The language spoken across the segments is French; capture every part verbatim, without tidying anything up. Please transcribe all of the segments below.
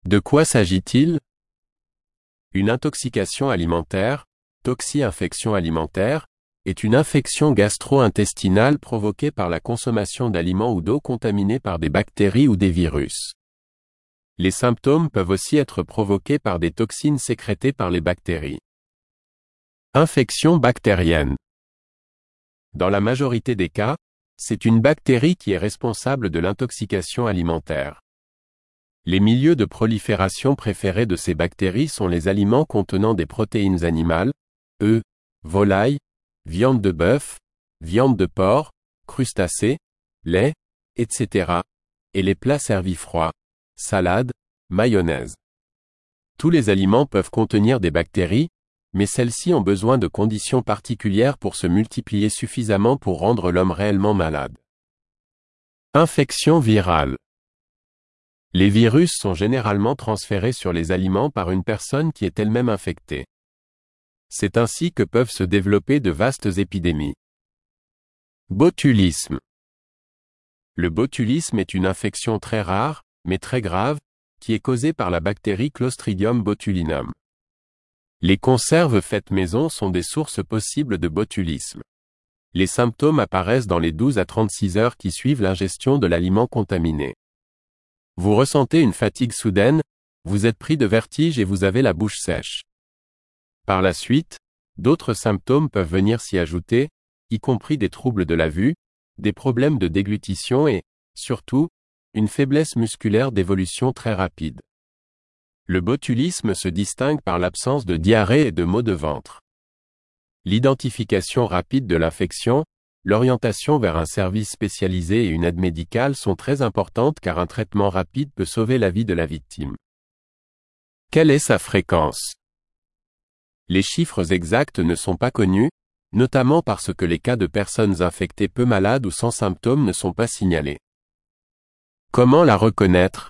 De quoi s'agit-il? Une intoxication alimentaire, toxi-infection alimentaire, est une infection gastro-intestinale provoquée par la consommation d'aliments ou d'eau contaminés par des bactéries ou des virus. Les symptômes peuvent aussi être provoqués par des toxines sécrétées par les bactéries. Infection bactérienne. Dans la majorité des cas, c'est une bactérie qui est responsable de l'intoxication alimentaire. Les milieux de prolifération préférés de ces bactéries sont les aliments contenant des protéines animales, œufs, volailles, viande de bœuf, viande de porc, crustacés, lait, et cetera, et les plats servis froids, salade, mayonnaise. Tous les aliments peuvent contenir des bactéries, mais celles-ci ont besoin de conditions particulières pour se multiplier suffisamment pour rendre l'homme réellement malade. Infection virale. Les virus sont généralement transférés sur les aliments par une personne qui est elle-même infectée. C'est ainsi que peuvent se développer de vastes épidémies. Botulisme. Le botulisme est une infection très rare, mais très grave, qui est causée par la bactérie Clostridium botulinum. Les conserves faites maison sont des sources possibles de botulisme. Les symptômes apparaissent dans les douze à trente-six heures qui suivent l'ingestion de l'aliment contaminé. Vous ressentez une fatigue soudaine, vous êtes pris de vertige et vous avez la bouche sèche. Par la suite, d'autres symptômes peuvent venir s'y ajouter, y compris des troubles de la vue, des problèmes de déglutition et, surtout, une faiblesse musculaire d'évolution très rapide. Le botulisme se distingue par l'absence de diarrhée et de maux de ventre. L'identification rapide de l'infection, l'orientation vers un service spécialisé et une aide médicale sont très importantes car un traitement rapide peut sauver la vie de la victime. Quelle est sa fréquence? Les chiffres exacts ne sont pas connus, notamment parce que les cas de personnes infectées peu malades ou sans symptômes ne sont pas signalés. Comment la reconnaître?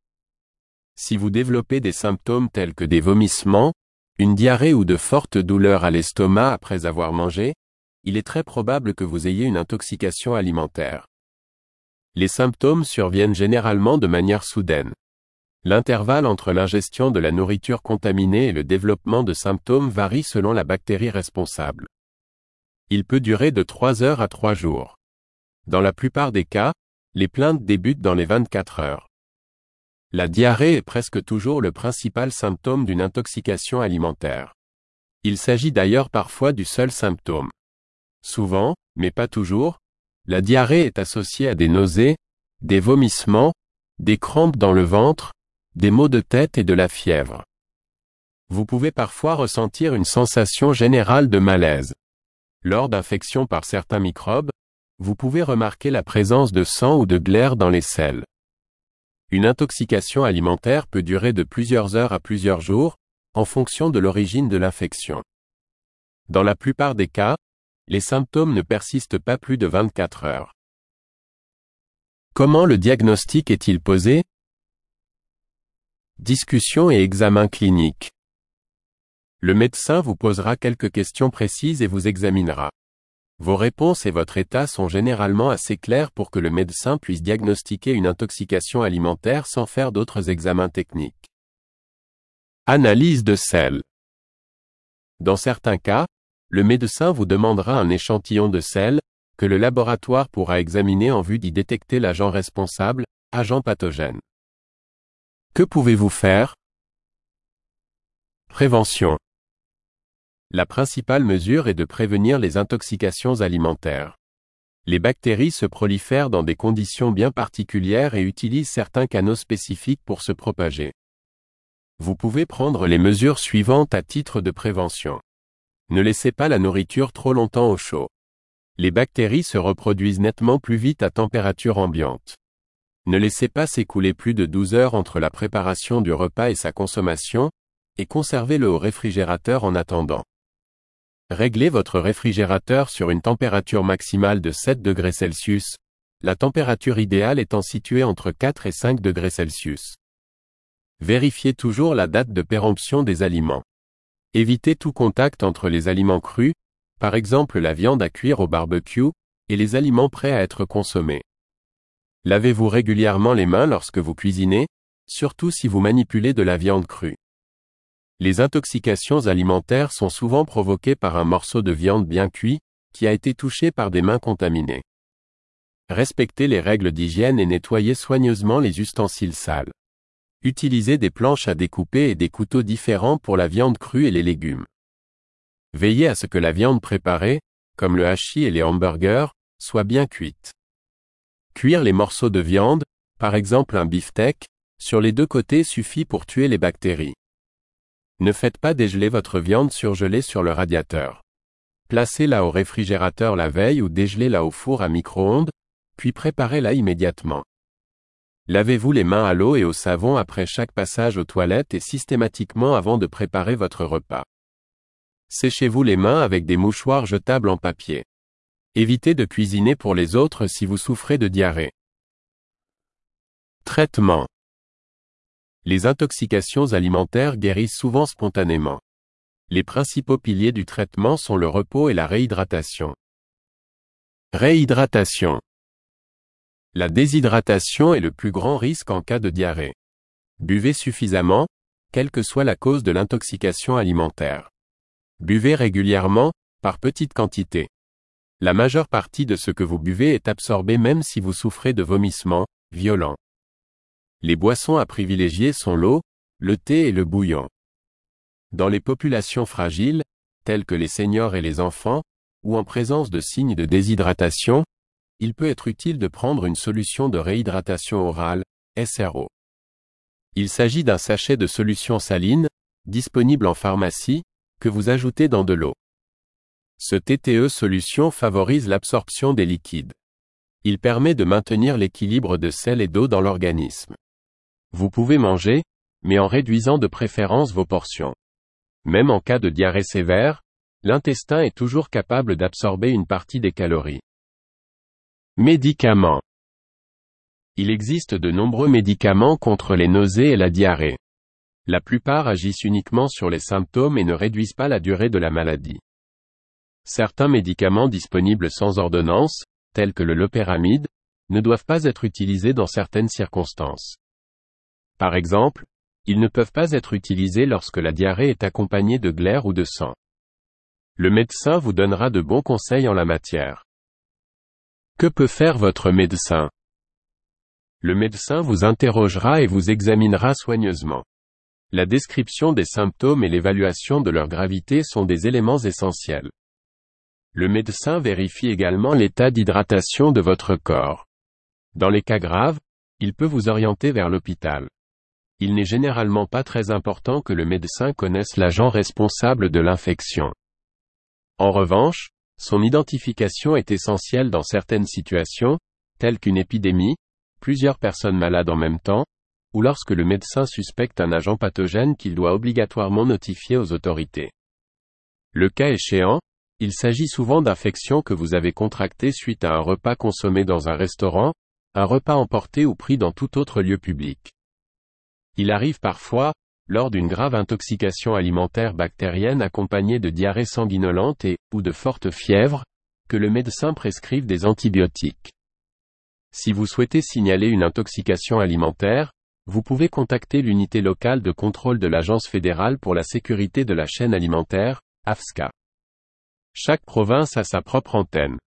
Si vous développez des symptômes tels que des vomissements, une diarrhée ou de fortes douleurs à l'estomac après avoir mangé, il est très probable que vous ayez une intoxication alimentaire. Les symptômes surviennent généralement de manière soudaine. L'intervalle entre l'ingestion de la nourriture contaminée et le développement de symptômes varie selon la bactérie responsable. Il peut durer de trois heures à trois jours. Dans la plupart des cas, les plaintes débutent dans les vingt-quatre heures. La diarrhée est presque toujours le principal symptôme d'une intoxication alimentaire. Il s'agit d'ailleurs parfois du seul symptôme. Souvent, mais pas toujours, la diarrhée est associée à des nausées, des vomissements, des crampes dans le ventre, des maux de tête et de la fièvre. Vous pouvez parfois ressentir une sensation générale de malaise. Lors d'infections par certains microbes, vous pouvez remarquer la présence de sang ou de glaire dans les selles. Une intoxication alimentaire peut durer de plusieurs heures à plusieurs jours, en fonction de l'origine de l'infection. Dans la plupart des cas, les symptômes ne persistent pas plus de vingt-quatre heures. Comment le diagnostic est-il posé? Discussion et examen clinique. Le médecin vous posera quelques questions précises et vous examinera. Vos réponses et votre état sont généralement assez clairs pour que le médecin puisse diagnostiquer une intoxication alimentaire sans faire d'autres examens techniques. Analyse de sel. Dans certains cas, le médecin vous demandera un échantillon de sel, que le laboratoire pourra examiner en vue d'y détecter l'agent responsable, agent pathogène. Que pouvez-vous faire? Prévention. La principale mesure est de prévenir les intoxications alimentaires. Les bactéries se prolifèrent dans des conditions bien particulières et utilisent certains canaux spécifiques pour se propager. Vous pouvez prendre les mesures suivantes à titre de prévention. Ne laissez pas la nourriture trop longtemps au chaud. Les bactéries se reproduisent nettement plus vite à température ambiante. Ne laissez pas s'écouler plus de douze heures entre la préparation du repas et sa consommation, et conservez-le au réfrigérateur en attendant. Réglez votre réfrigérateur sur une température maximale de sept degrés Celsius, la température idéale étant située entre quatre et cinq degrés Celsius. Vérifiez toujours la date de péremption des aliments. Évitez tout contact entre les aliments crus, par exemple la viande à cuire au barbecue, et les aliments prêts à être consommés. Lavez-vous régulièrement les mains lorsque vous cuisinez, surtout si vous manipulez de la viande crue. Les intoxications alimentaires sont souvent provoquées par un morceau de viande bien cuit, qui a été touché par des mains contaminées. Respectez les règles d'hygiène et nettoyez soigneusement les ustensiles sales. Utilisez des planches à découper et des couteaux différents pour la viande crue et les légumes. Veillez à ce que la viande préparée, comme le hachis et les hamburgers, soit bien cuite. Cuire les morceaux de viande, par exemple un beefsteak, sur les deux côtés suffit pour tuer les bactéries. Ne faites pas dégeler votre viande surgelée sur le radiateur. Placez-la au réfrigérateur la veille ou dégelez-la au four à micro-ondes, puis préparez-la immédiatement. Lavez-vous les mains à l'eau et au savon après chaque passage aux toilettes et systématiquement avant de préparer votre repas. Séchez-vous les mains avec des mouchoirs jetables en papier. Évitez de cuisiner pour les autres si vous souffrez de diarrhée. Traitement. Les intoxications alimentaires guérissent souvent spontanément. Les principaux piliers du traitement sont le repos et la réhydratation. Réhydratation. La déshydratation est le plus grand risque en cas de diarrhée. Buvez suffisamment, quelle que soit la cause de l'intoxication alimentaire. Buvez régulièrement, par petites quantités. La majeure partie de ce que vous buvez est absorbée même si vous souffrez de vomissements violents. Les boissons à privilégier sont l'eau, le thé et le bouillon. Dans les populations fragiles, telles que les seniors et les enfants, ou en présence de signes de déshydratation, il peut être utile de prendre une solution de réhydratation orale, S R O. Il s'agit d'un sachet de solution saline, disponible en pharmacie, que vous ajoutez dans de l'eau. Ce T T E solution favorise l'absorption des liquides. Il permet de maintenir l'équilibre de sel et d'eau dans l'organisme. Vous pouvez manger, mais en réduisant de préférence vos portions. Même en cas de diarrhée sévère, l'intestin est toujours capable d'absorber une partie des calories. Médicaments. Il existe de nombreux médicaments contre les nausées et la diarrhée. La plupart agissent uniquement sur les symptômes et ne réduisent pas la durée de la maladie. Certains médicaments disponibles sans ordonnance, tels que le loperamide, ne doivent pas être utilisés dans certaines circonstances. Par exemple, ils ne peuvent pas être utilisés lorsque la diarrhée est accompagnée de glaire ou de sang. Le médecin vous donnera de bons conseils en la matière. Que peut faire votre médecin? Le médecin vous interrogera et vous examinera soigneusement. La description des symptômes et l'évaluation de leur gravité sont des éléments essentiels. Le médecin vérifie également l'état d'hydratation de votre corps. Dans les cas graves, il peut vous orienter vers l'hôpital. Il n'est généralement pas très important que le médecin connaisse l'agent responsable de l'infection. En revanche, son identification est essentielle dans certaines situations, telles qu'une épidémie, plusieurs personnes malades en même temps, ou lorsque le médecin suspecte un agent pathogène qu'il doit obligatoirement notifier aux autorités. Le cas échéant, il s'agit souvent d'infections que vous avez contractées suite à un repas consommé dans un restaurant, un repas emporté ou pris dans tout autre lieu public. Il arrive parfois, lors d'une grave intoxication alimentaire bactérienne accompagnée de diarrhée sanguinolente et, ou de forte fièvre, que le médecin prescrive des antibiotiques. Si vous souhaitez signaler une intoxication alimentaire, vous pouvez contacter l'unité locale de contrôle de l'Agence fédérale pour la sécurité de la chaîne alimentaire, A F S C A. Chaque province a sa propre antenne.